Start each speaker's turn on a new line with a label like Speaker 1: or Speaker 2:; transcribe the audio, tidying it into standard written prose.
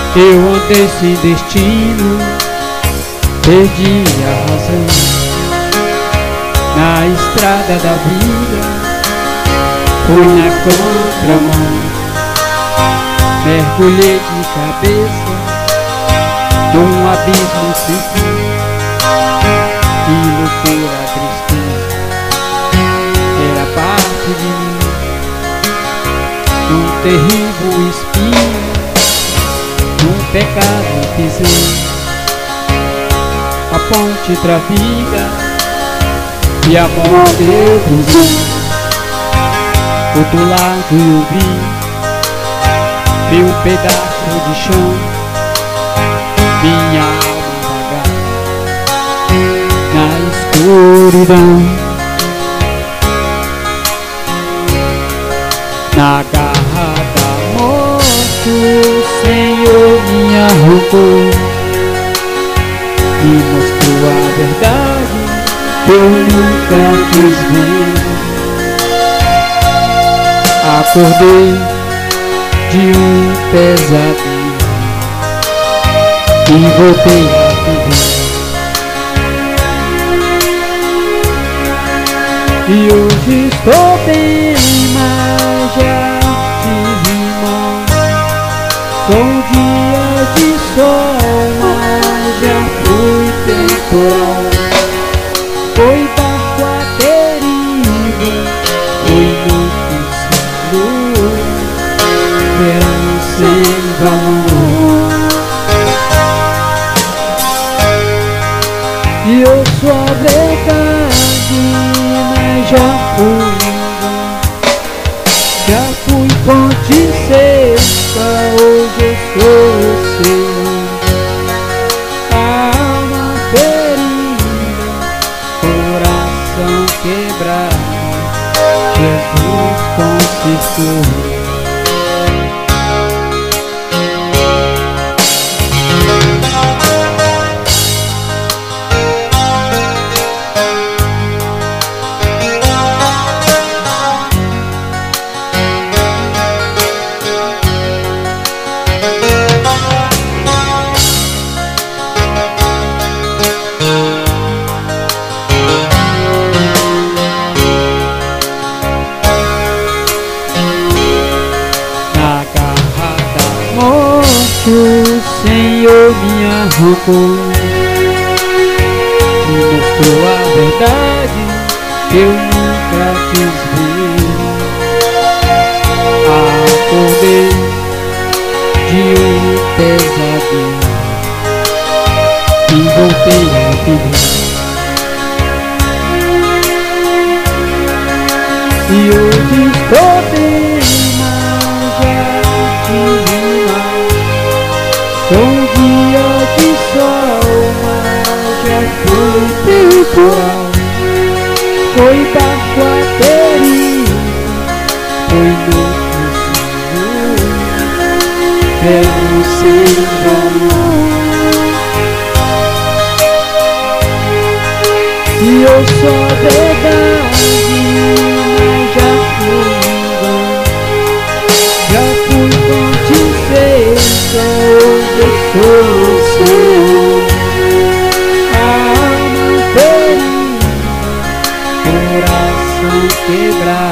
Speaker 1: Eu andei sem destino, perdi a razão na estrada da vida, fui na contramão, mergulhei de cabeça num abismo sem fim. Que loucura, tristeza, era parte de mim, num terrível espinho, num pecado pisei. A ponte pra vida e a morte eu cruzei. Outro lado eu vi um pedaço de chão, minha alma vagar na escuridão. Na garra da morte o Senhor me arrancou, me mostrou a verdade que eu nunca quis ver. Acordei de um pesadelo e voltei a viver. E hoje estou bem, mas já tive mal. Sou um dia de sol, mas já fui temporal. Foi barco a deriva, foi noite sem luz, verão sem valor. E eu sou a verdade, mas já fui fonte seca, hoje eu sou seu. Alma ferida, coração quebrado, Jesus consertou. O Senhor me arrancou, me mostrou a verdade que eu nunca quis ver. Acordei de um pesadelo e voltei a viver. E hoje estou bem, mas já tive mal. Sou um dia de sol, mas já fui temporal. Foi barco a deriva, foi noite sem luz, verão sem valor. E eu sou a verdade, mas já fui engano. Já fui fonte seca, hoje eu sou o Senhor. Alma ferida, coração quebrado,